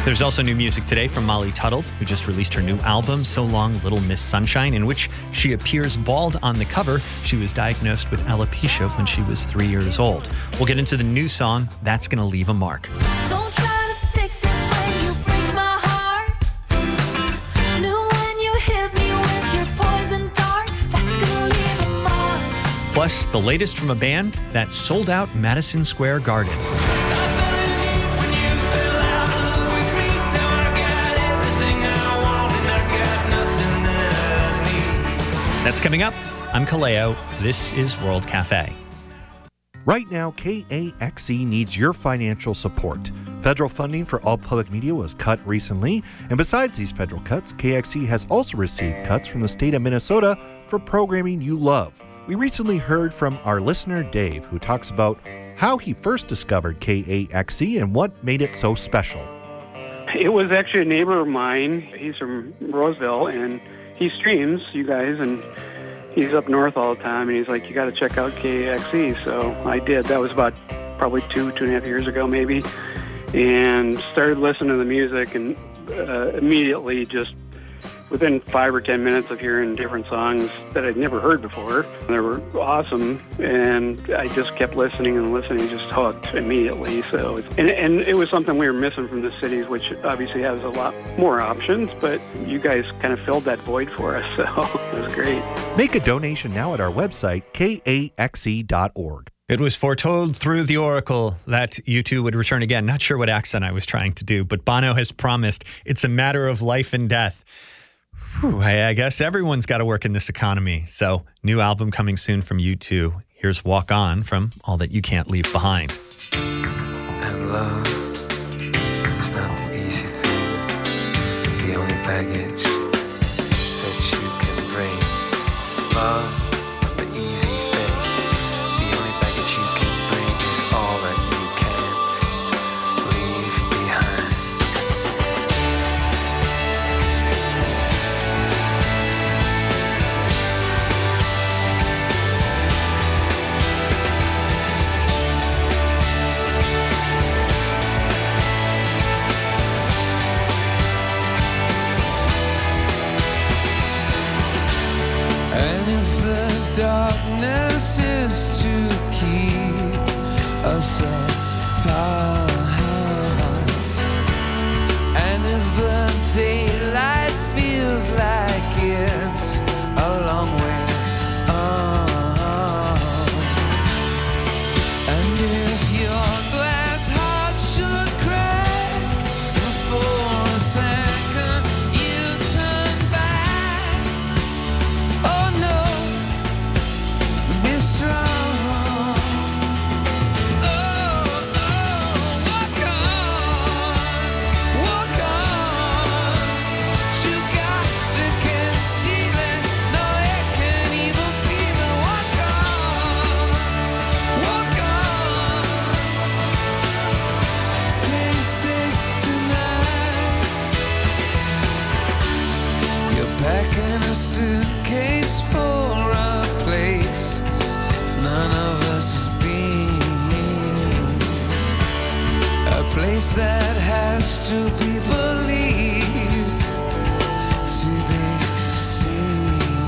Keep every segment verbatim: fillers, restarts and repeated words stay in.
There's also new music today from Molly Tuttle, who just released her new album, So Long Little Miss Sunshine, in which she appears bald on the cover. She was diagnosed with alopecia when she was three years old. We'll get into the new song, That's Gonna Leave a Mark. Don't try to fix it when you break my heart. Knew when you hit me with your poison dart, that's gonna leave a mark. Plus, the latest from a band that sold out Madison Square Garden. That's coming up. I'm Kaleo. This is World Cafe. Right now, K A X E needs your financial support. Federal funding for all public media was cut recently, and besides these federal cuts, K A X E has also received cuts from the state of Minnesota for programming you love. We recently heard from our listener, Dave, who talks about how he first discovered K A X E and what made it so special. It was actually a neighbor of mine. He's from Roseville, and he streams you guys, and he's up north all the time, and he's like, you got to check out K A X E. So I did. That was about probably two, two and a half years ago maybe, and started listening to the music, and uh, immediately just within five or ten minutes of hearing different songs that I'd never heard before. They were awesome, and I just kept listening and listening, just hooked immediately. So, it's, and, and it was something we were missing from the cities, which obviously has a lot more options, but you guys kind of filled that void for us, so it was great. Make a donation now at our website, K A X E dot org. It was foretold through the oracle that U two would return again. Not sure what accent I was trying to do, but Bono has promised it's a matter of life and death. Whew, I guess everyone's got to work in this economy. So, new album coming soon from U two. Here's Walk On from All That You Can't Leave Behind. And love is not the easy thing, the only baggage that you can bring. Love is not the easy thing, the only baggage you can bring is all that you can't leave behind. Darkness is to keep us apart, and if the daylight feels like it's a long way on, and if your glass heart should crack for a second, you turn back. Oh no, be strong. Oh, oh, walk on, walk on. You got the can steal it, no, it can't even feel it. Walk on, walk on. Stay safe tonight. You're packing a suitcase for a place none of us has been, a place that has to be believed to be seen.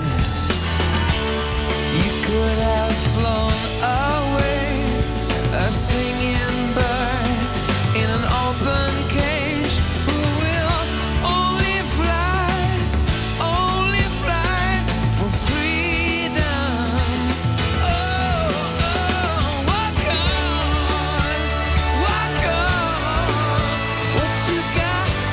You could have flown away, a singing bird in an open cage, who will only fly, only fly for freedom. Oh, oh, walk on, walk on. What you got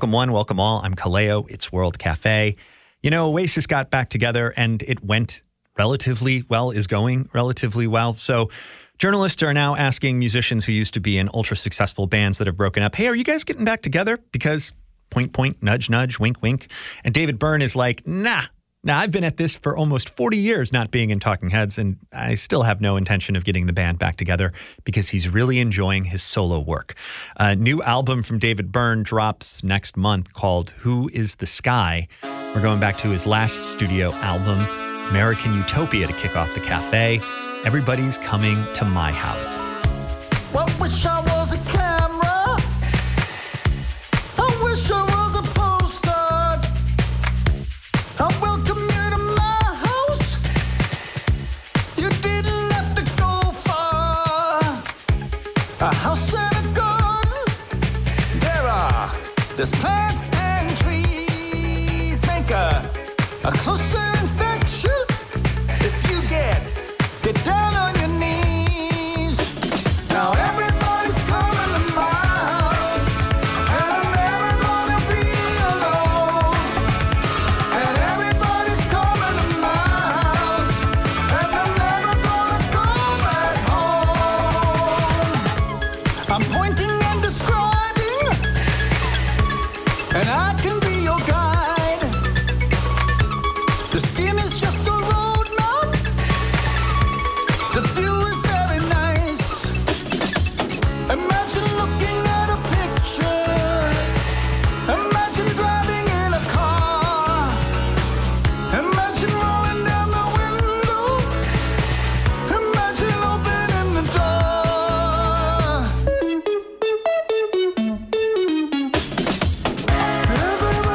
Welcome one, welcome all. I'm Kaleo. It's World Cafe. You know, Oasis got back together and it went relatively well, is going relatively well. So journalists are now asking musicians who used to be in ultra successful bands that have broken up, hey, are you guys getting back together? Because point, point, nudge, nudge, wink, wink. And David Byrne is like, nah. Now, I've been at this for almost forty years not being in Talking Heads, and I still have no intention of getting the band back together because he's really enjoying his solo work. A new album from David Byrne drops next month called Who is the Sky? We're going back to his last studio album, American Utopia, to kick off the cafe. Everybody's coming to my house. Well, wish I was a camera. I wish I was a postcard. I welcome you to my house. You didn't have to go far. A house and a garden. There are there's plants and trees. Think a, a closer inspection. If you get get down on your knees. Now everybody's coming to my house, and I'm never gonna be alone. And everybody's coming to my house, and I'm never gonna go back home. I'm pointing and describing, and I can be your guide. The skin is just a roadmap. The view is very nice. Imagine looking at a picture. Imagine driving in a car. Imagine rolling down the window. Imagine opening the door. Everybody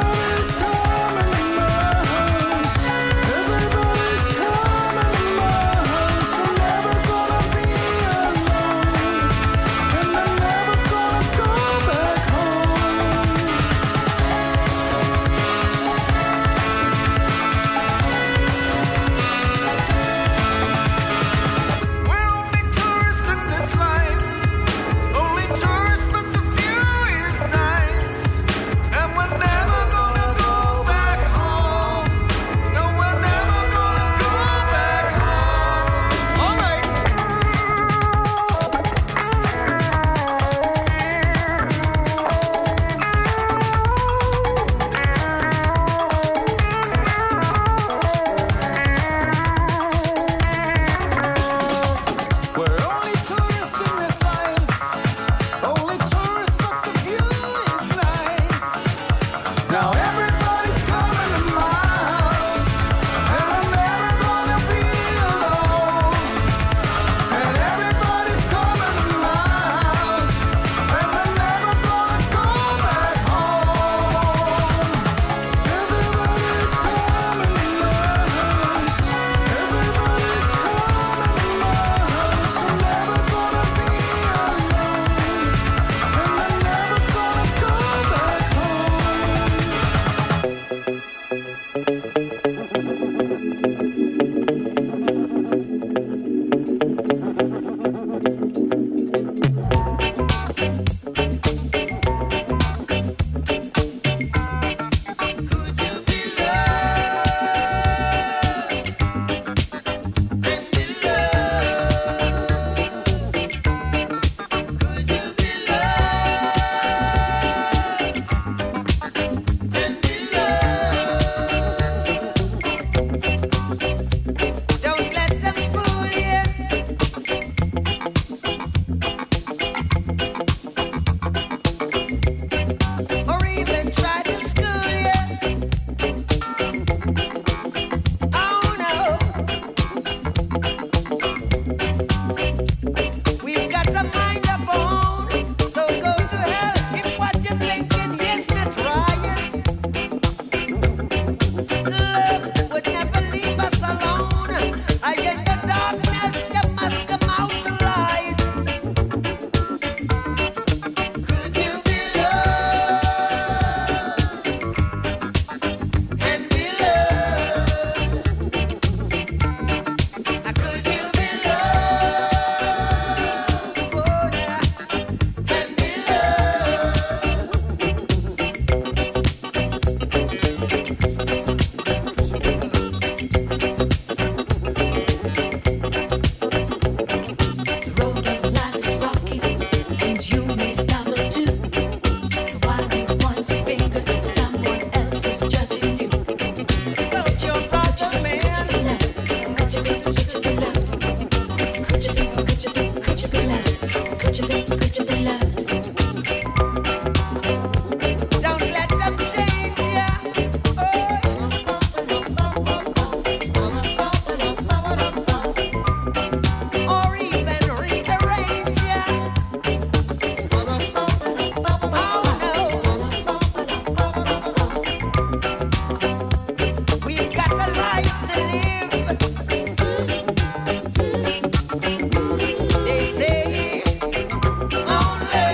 The road of life is rocky, and you may stumble too. So why do you point your fingers if someone else is judging you? Don't you brother, man. Could you be, could you be loved? Could you be, could you be, could you be loved? Could you be, could you be loved? Don't let them change ya. Or even rearrange ya. We've got a life to live. They say only,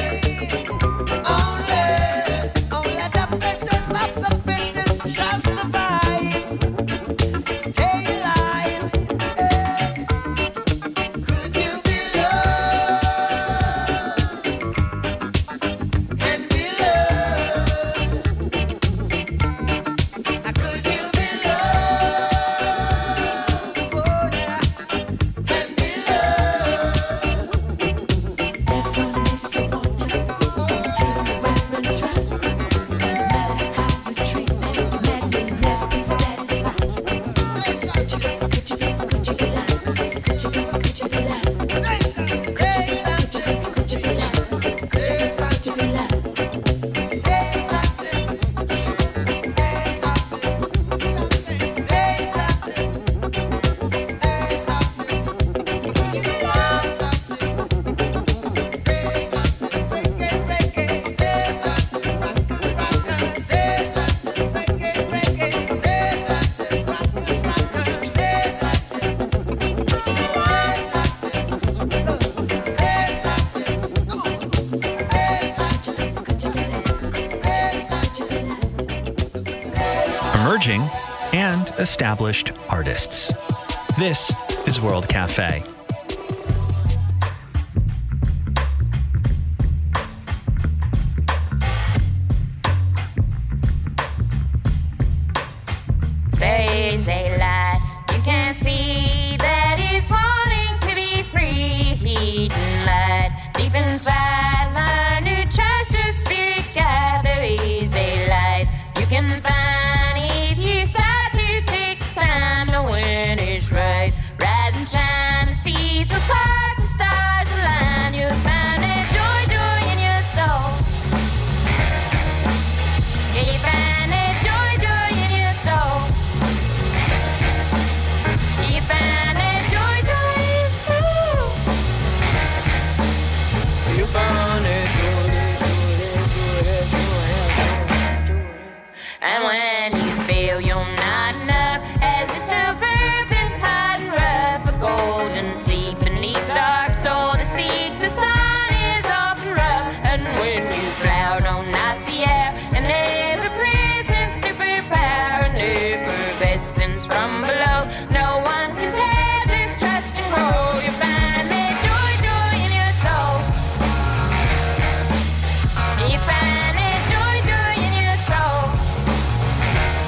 only, only the fittest of the fittest shall survive. Stay alive. Eh. Could you be loved and be loved? Could you be loved, oh yeah, and be loved? Everyone is so water until the weapon's dry. No matter how you treat them, men will never be satisfied. Could you be, could you be, could you be loved? Could you be, could you be loved? Say something, Could you be loved? Could you be, could you be loved? say something, say something, say something, say something. Could you love something? Say something, break it, break it. Say something, rock it, rock it. Say something, break it, break it. Say something, rock it, rock it. Say something, could you love something? Say something, come on. Say something, Could you be loved? say Could you be loved? Emerging and established artists. This is World Cafe. There is a light you can see that is wanting to be free. Heat and light deep inside, learn to trust your spirit guide. There is a light you can find if you start to take time. Know when it's right, rise and shine. The seas will part, the stars align. You'll find that joy, joy in your soul. Yeah, you find that joy, joy in your soul. You find that joy, joy in your soul. You found that joy, joy, joy, joy, joy. And when you feel you're not enough, as the silver been hot and rough, a golden sleep beneath dark soul to seek the sun is often rough. And when you drown on not the air, and every presence superpower and effervescence from below, no one can tell, just trust and grow. You find that joy, joy in your soul. You find that joy, joy in your soul.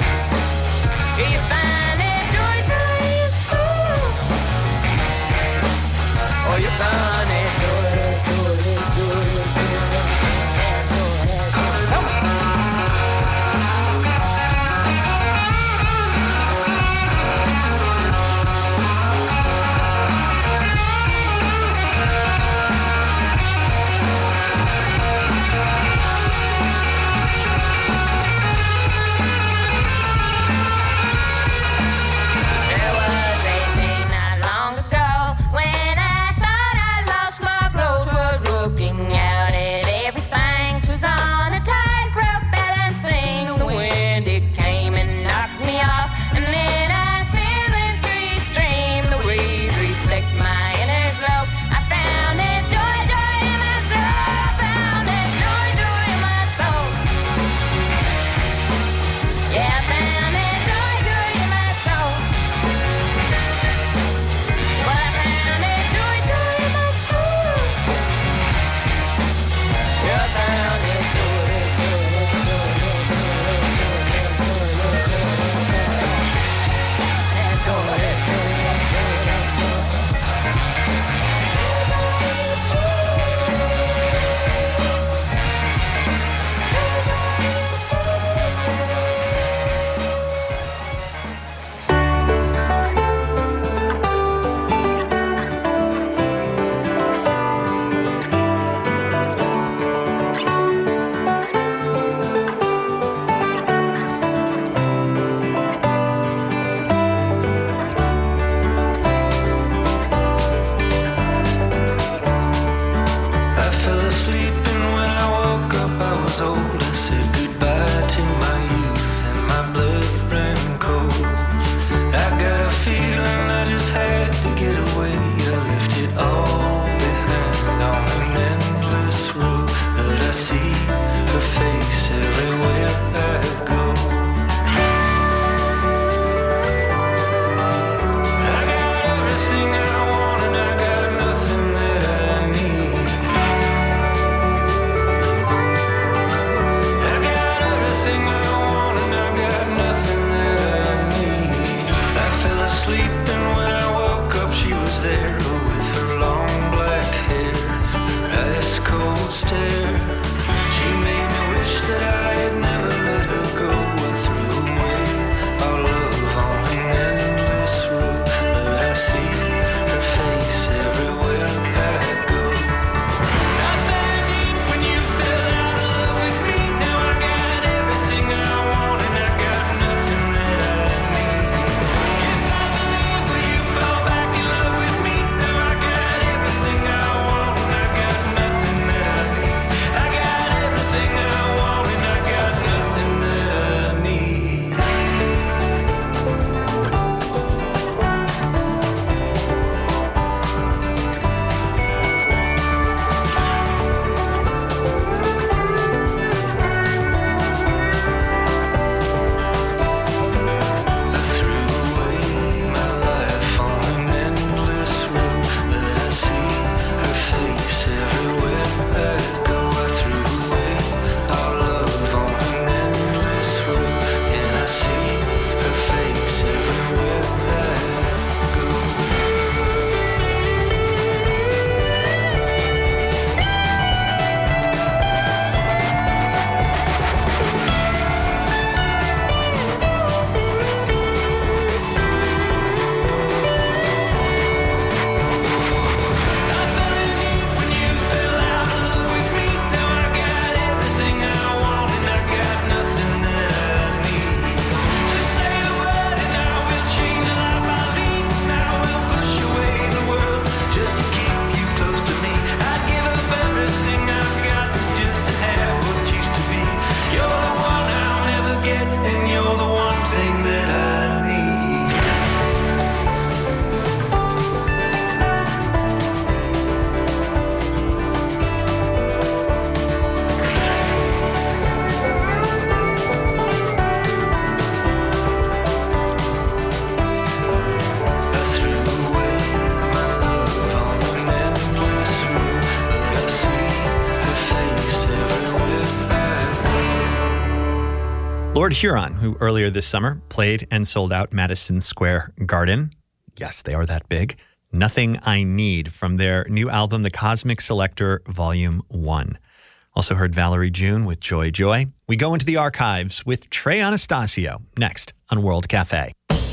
Lord Huron, who earlier this summer played and sold out Madison Square Garden. Yes, they are that big. Nothing I Need from their new album, The Cosmic Selector, Volume one. Also heard Valerie June with Joy Joy. We go into the archives with Trey Anastasio next on World Cafe.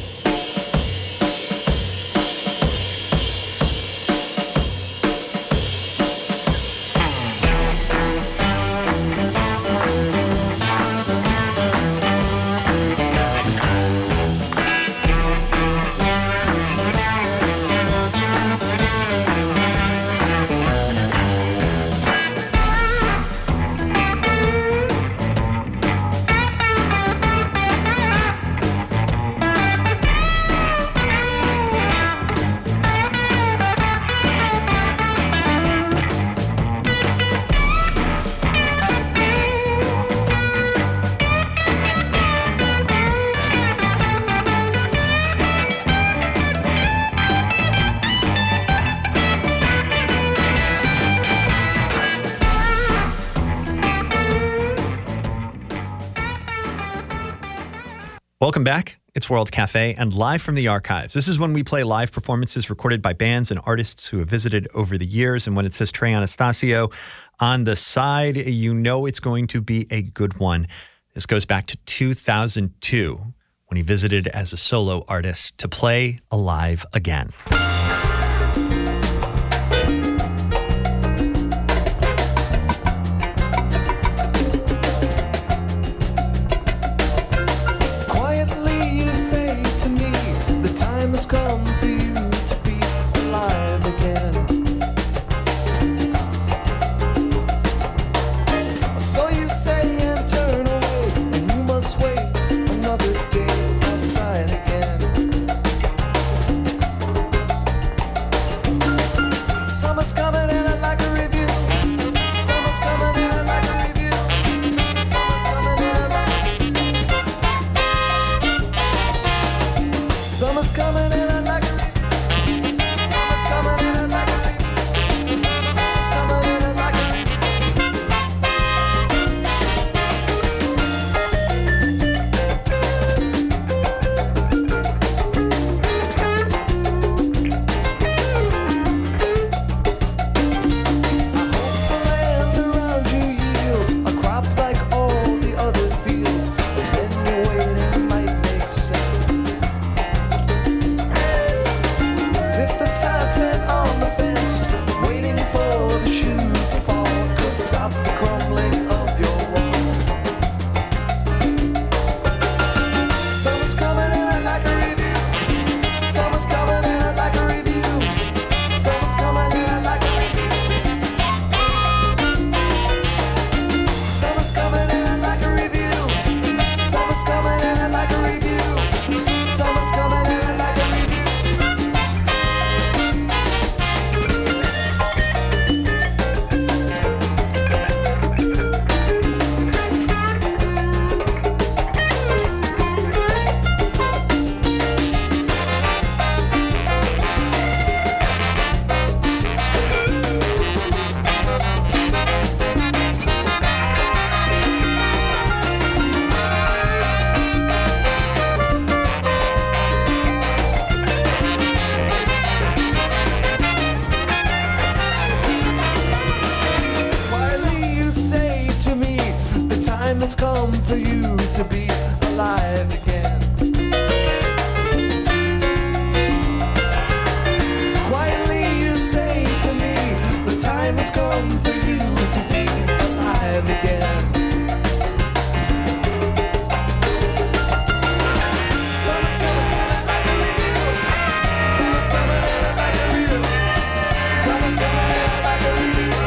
Welcome back. It's World Cafe and live from the archives. This is when we play live performances recorded by bands and artists who have visited over the years. And when it says Trey Anastasio on the side, you know it's going to be a good one. This goes back to two thousand two when he visited as a solo artist to play Alive Again.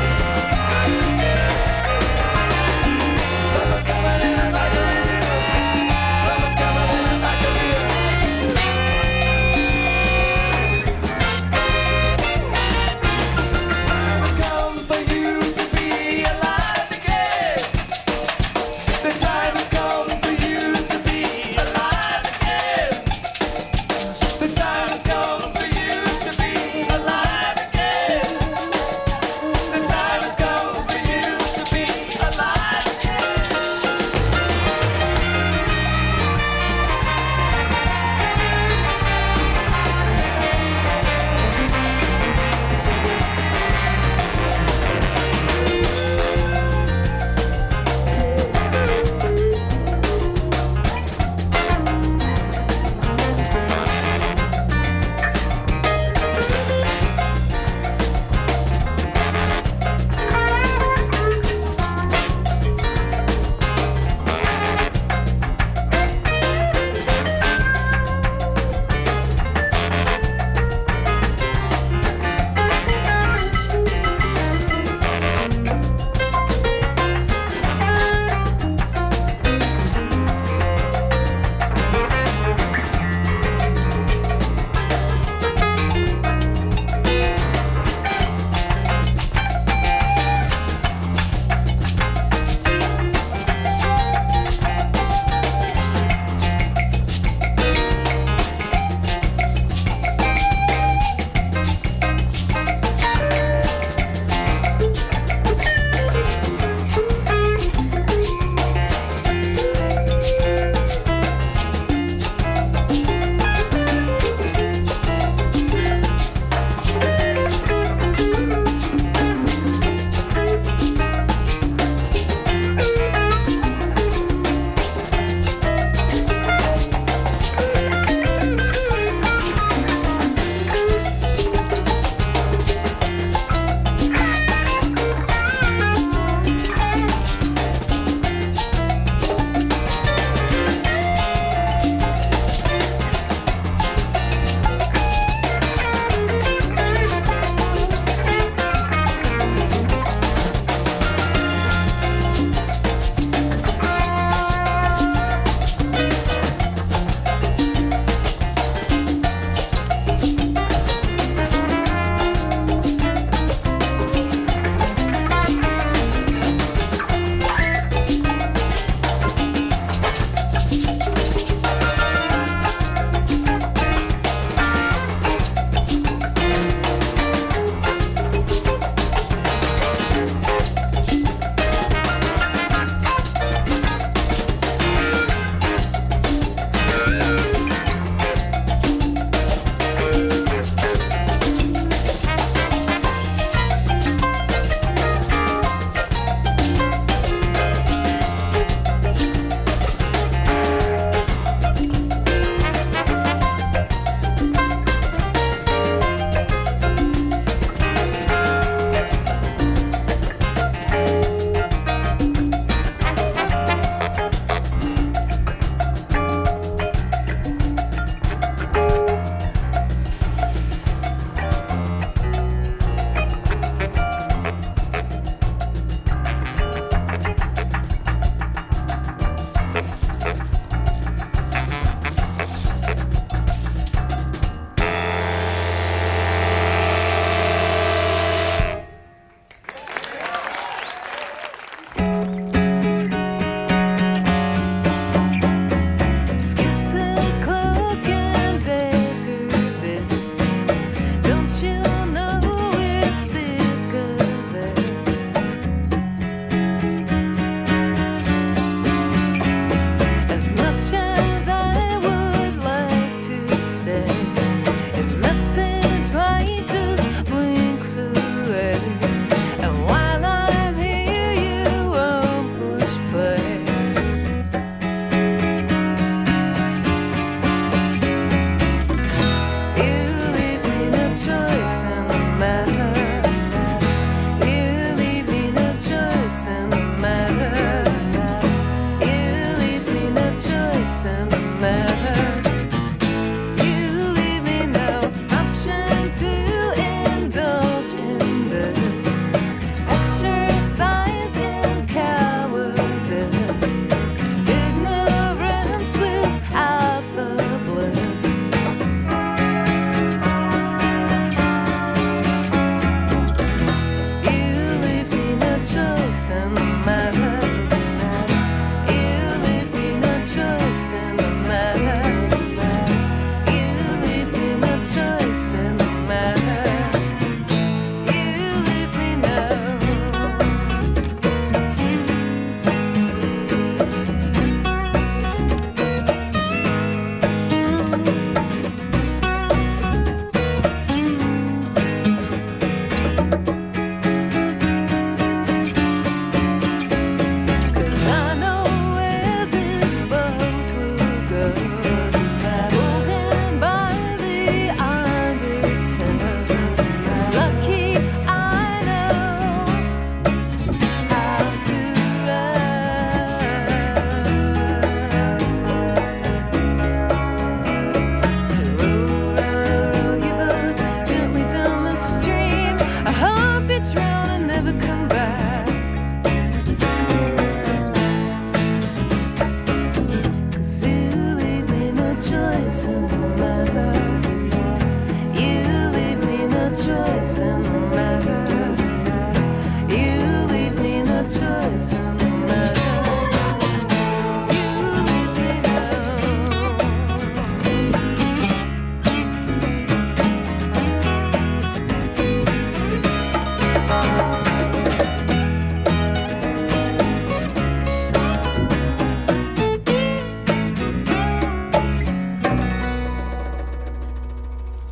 Summer's coming in like a review.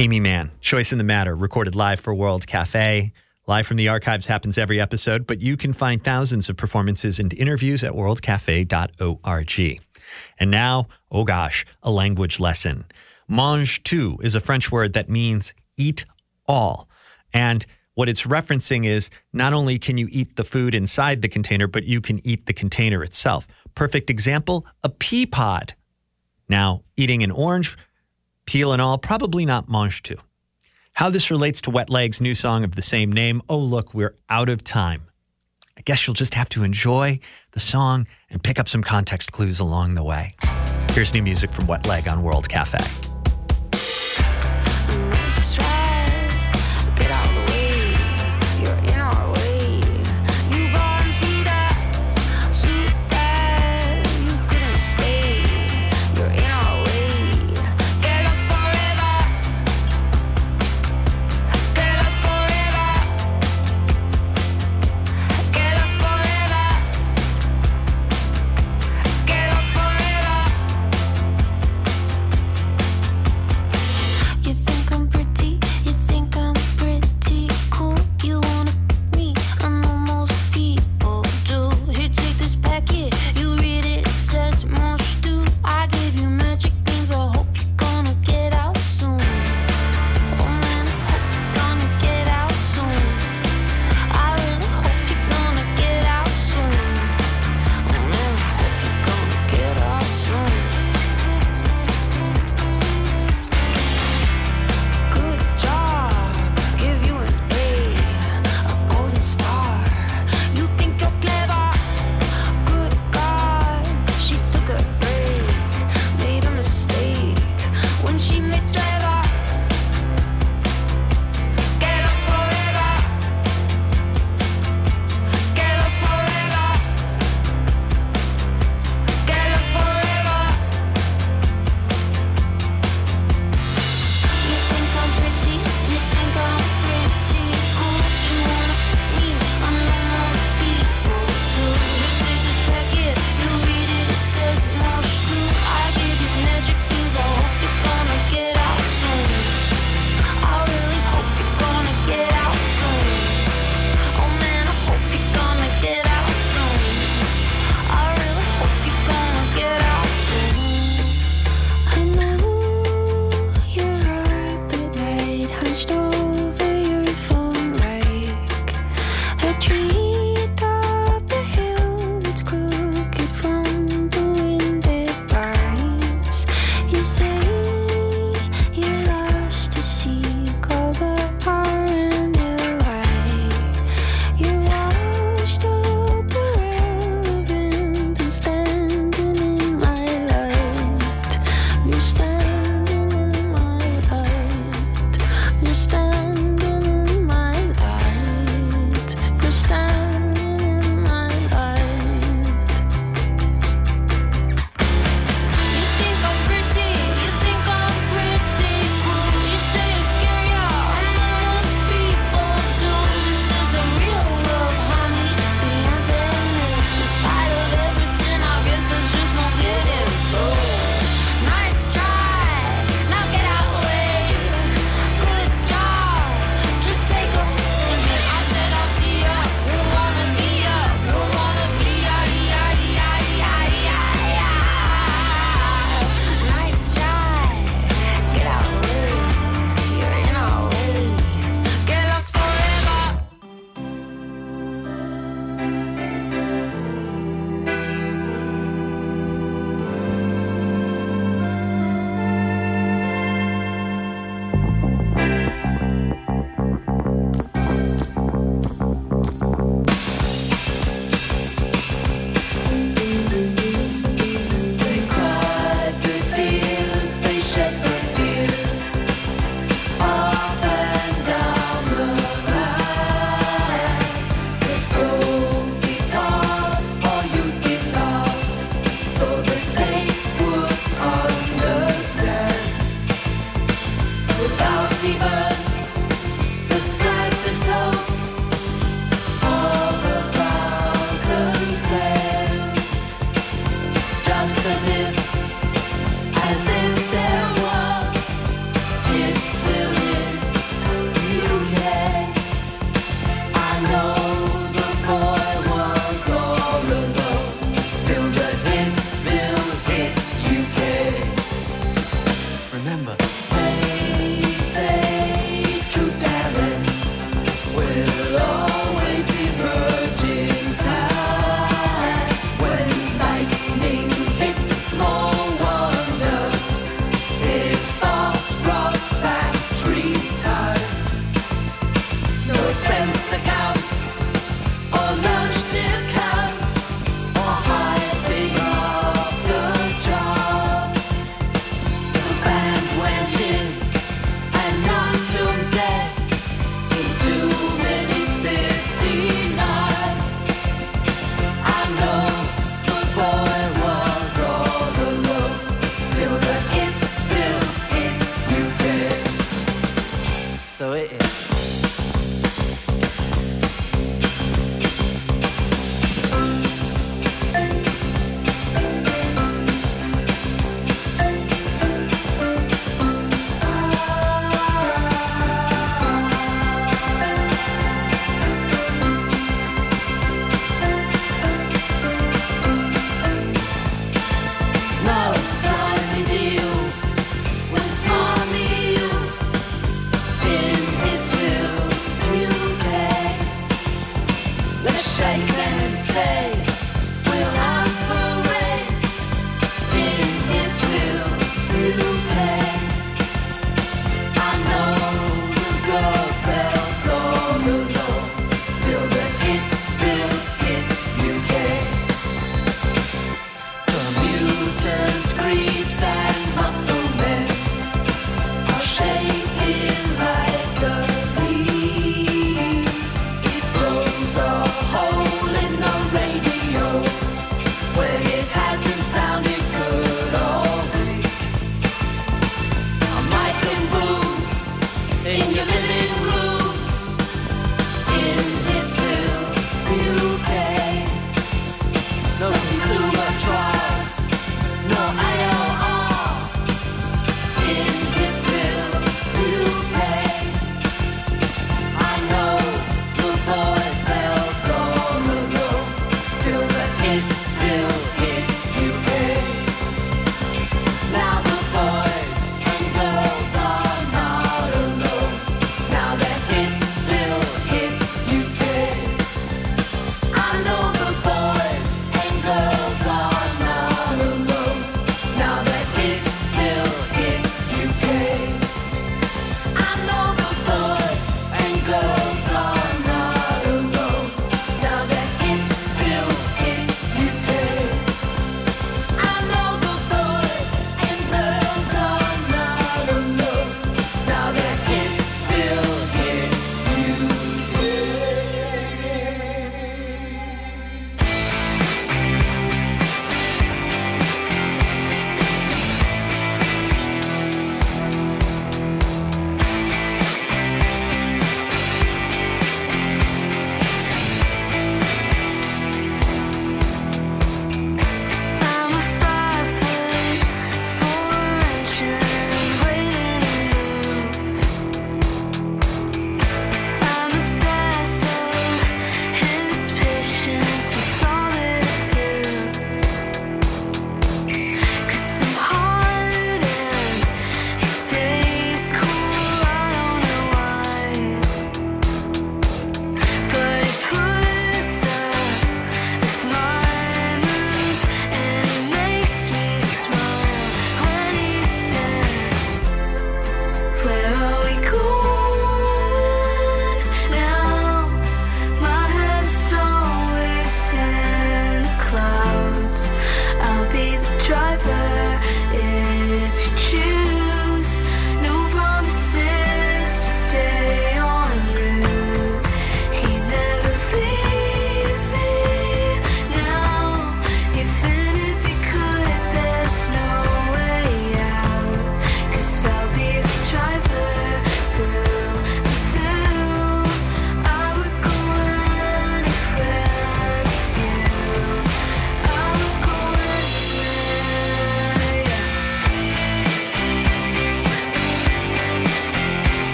Amy Mann, Choice in the Matter, recorded live for World Cafe. Live from the archives happens every episode, but you can find thousands of performances and interviews at world cafe dot org. And now, oh gosh, a language lesson. Mange tout is a French word that means eat all. And what it's referencing is not only can you eat the food inside the container, but you can eat the container itself. Perfect example, a pea pod. Now, eating an orange, peel and all, probably not mange tout. How this relates to Wet Leg's new song of the same name, oh look, we're out of time. I guess you'll just have to enjoy the song and pick up some context clues along the way. Here's new music from Wet Leg on World Cafe. Forever.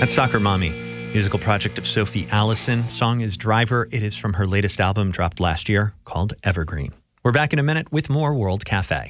That's Soccer Mommy, musical project of Sophie Allison. Song is Driver. It is from her latest album dropped last year called Evergreen. We're back in a minute with more World Cafe.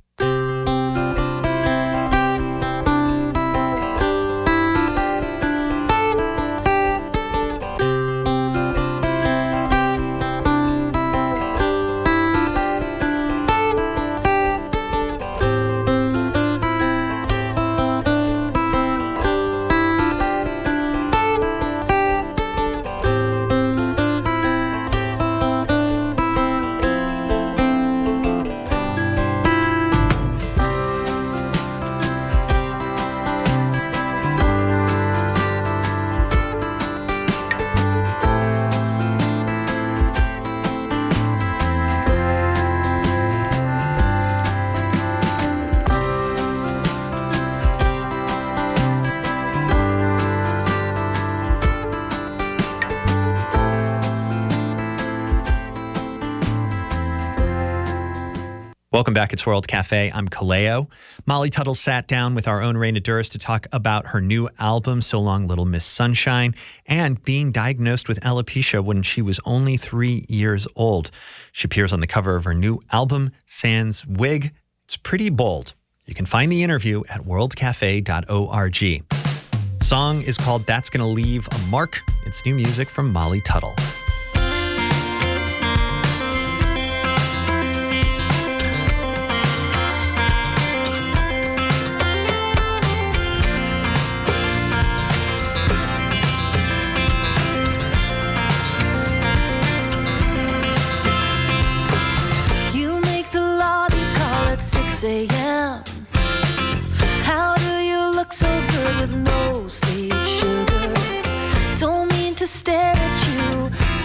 Welcome back. It's World Cafe. I'm Kaleo. Molly Tuttle sat down with our own Raina Duras to talk about her new album, So Long Little Miss Sunshine, and being diagnosed with alopecia when she was only three years old. She appears on the cover of her new album, Sans Wig. It's pretty bold. You can find the interview at world cafe dot org. Song is called That's Gonna Leave a Mark. It's new music from Molly Tuttle. a.m. How do you look so good with no sleep, sugar? Don't mean to stare at you,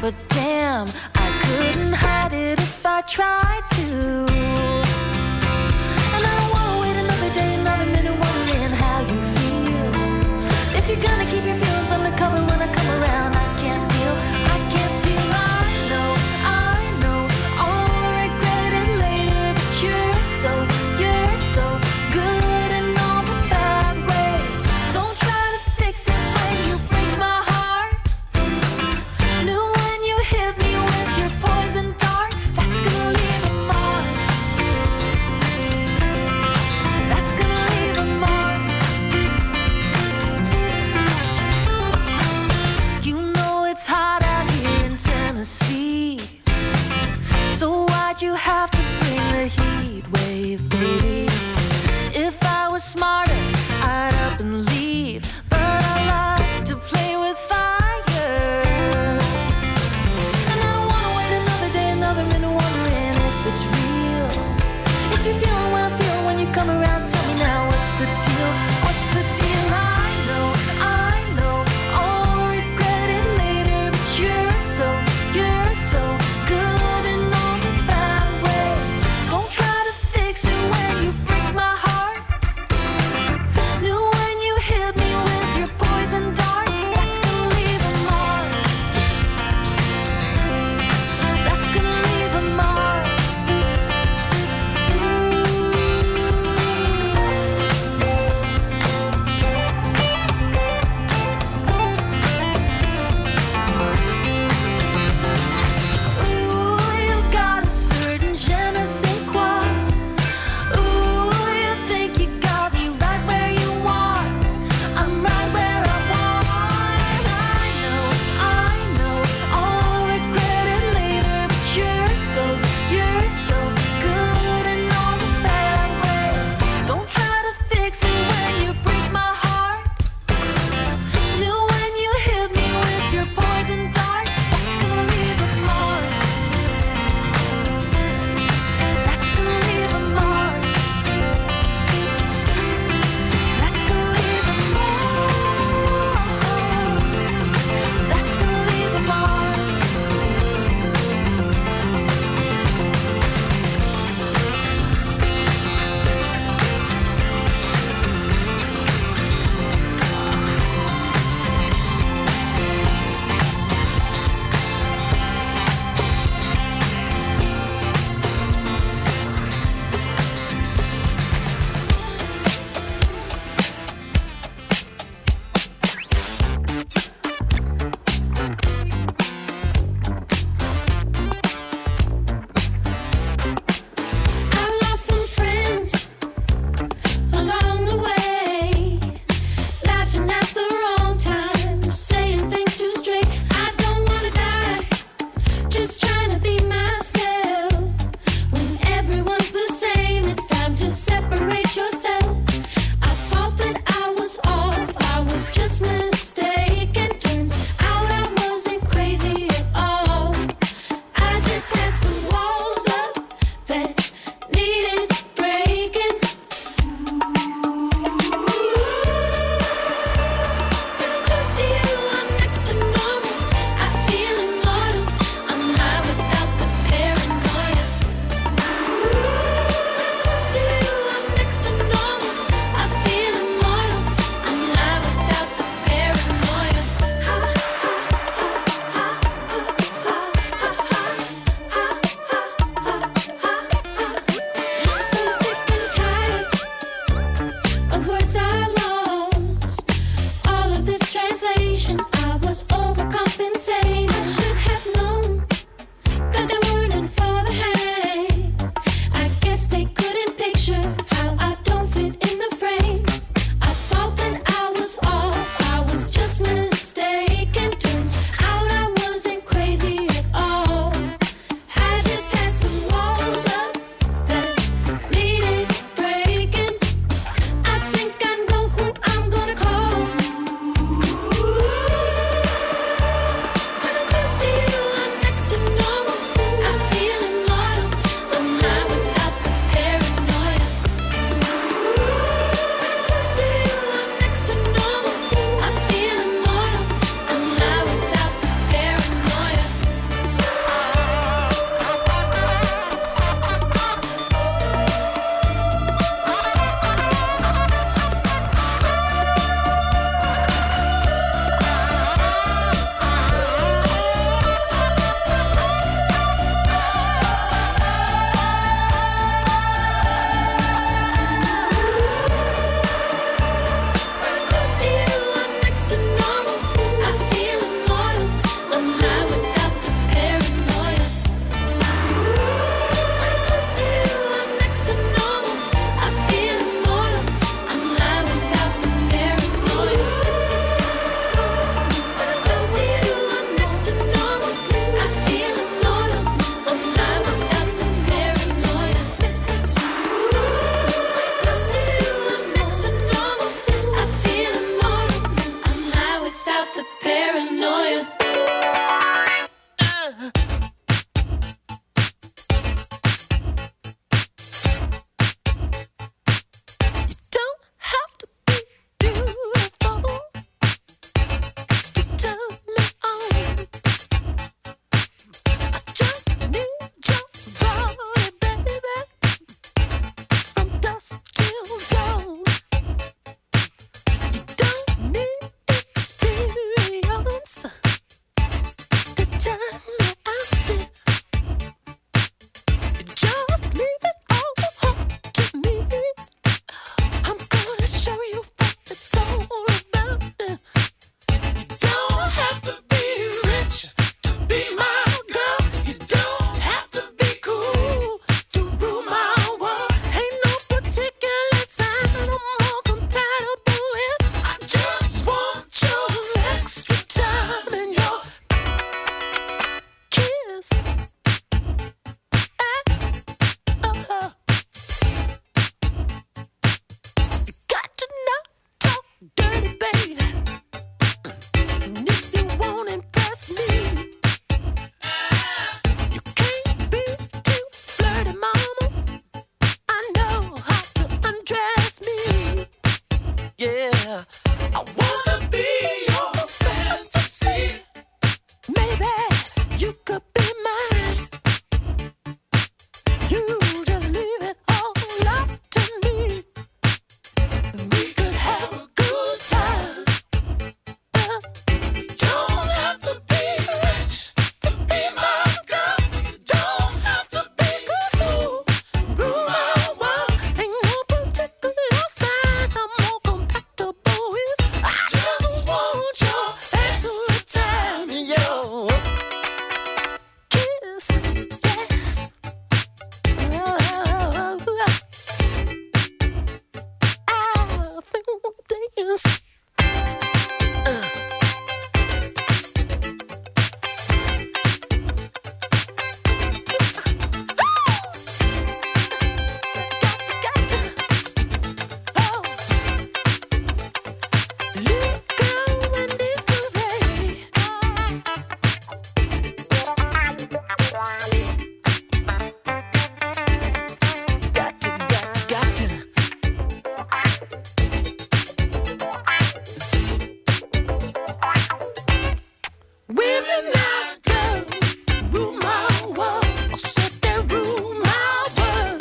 women now, girls, rule my world. I said they rule my world.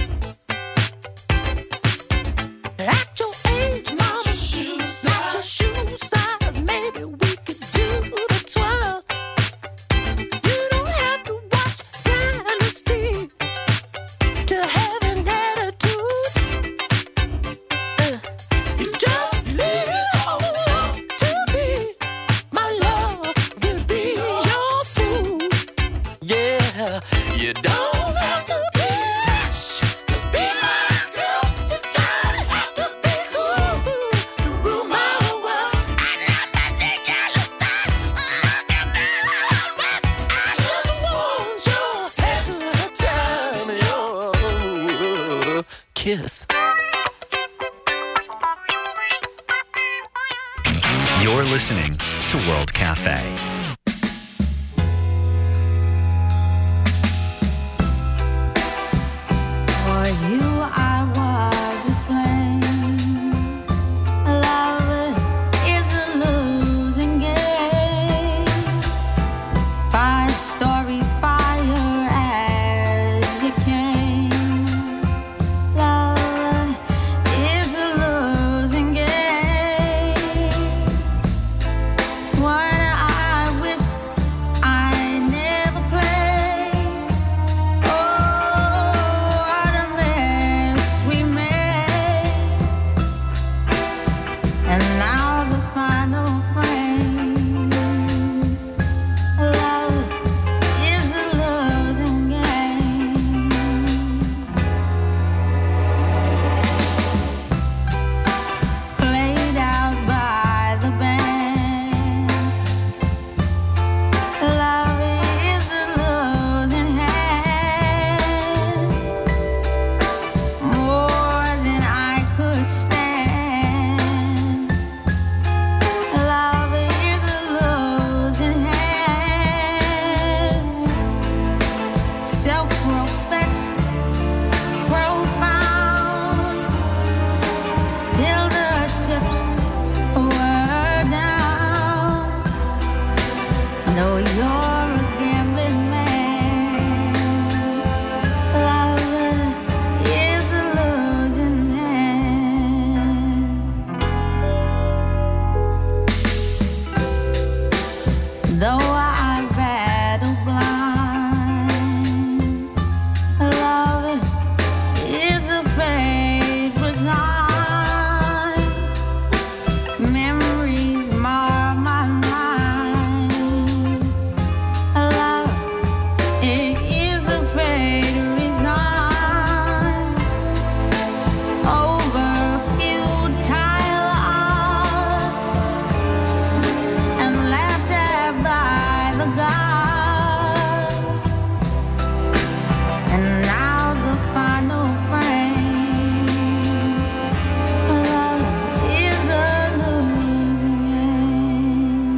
At your age, mama, not your shoe size. Maybe we could do the twirl. You don't have to watch Dynasty to have an attitude. Uh, you just leave it all up to me. My love will be your food. Yeah, you don't have to be rich to be my girl. You don't have to be cool to rule my world. I love my ridiculous side. Look at me, I just want your head to time your kiss. You're listening to World Cafe. For you I was a flame. Love is a losing game. Five story fire as you came. Love is a losing game. One I wish I never played. Oh, what a mess we made. And now the final frame. Love is a losing game. Played out by the band. Love is a losing hand. More than I could stand. Love is a losing hand. Self-professed, profound. Till the chips were down. No, you're a gambling man. Love is a losing hand. Though I battle blind, love is a fate resigned. Memories mar my mind. Love, it is a fate resigned. Over futile art and laughed at by the gods. And now the final frame. Love is a losing game.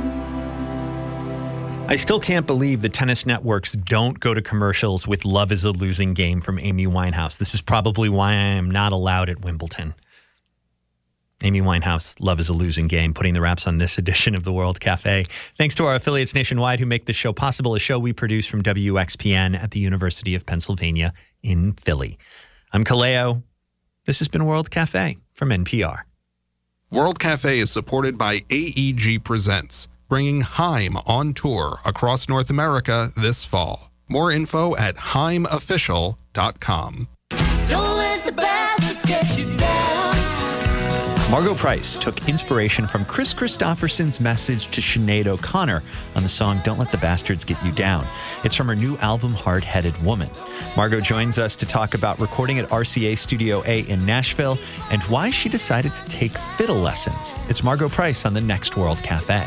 I still can't believe the tennis networks don't go to commercials with Love is a Losing Game from Amy Winehouse. This is probably why I am not allowed at Wimbledon. Amy Winehouse, Love is a Losing Game, putting the wraps on this edition of the World Cafe. Thanks to our affiliates nationwide who make this show possible, a show we produce from W X P N at the University of Pennsylvania in Philly. I'm Kaleo. This has been World Cafe from N P R. World Cafe is supported by A E G Presents, bringing Haim on tour across North America this fall. More info at haim official dot com. Don't let the bastards get you down. Margot Price took inspiration from Chris Christopherson's message to Sinead O'Connor on the song Don't Let the Bastards Get You Down. It's from her new album, Hard-Headed Woman. Margot joins us to talk about recording at R C A Studio A in Nashville and why she decided to take fiddle lessons. It's Margot Price on the next World Cafe.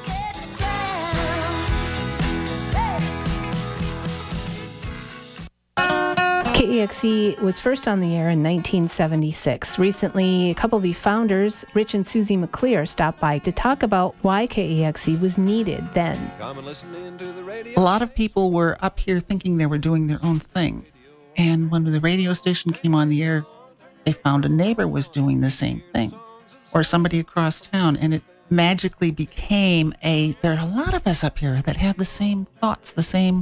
K E X E was first on the air in nineteen seventy-six. Recently, a couple of the founders, Rich and Susie McClear, stopped by to talk about why K E X E was needed then. A lot of people were up here thinking they were doing their own thing. And when the radio station came on the air, they found a neighbor was doing the same thing, or somebody across town, and it magically became a, there are a lot of us up here that have the same thoughts, the same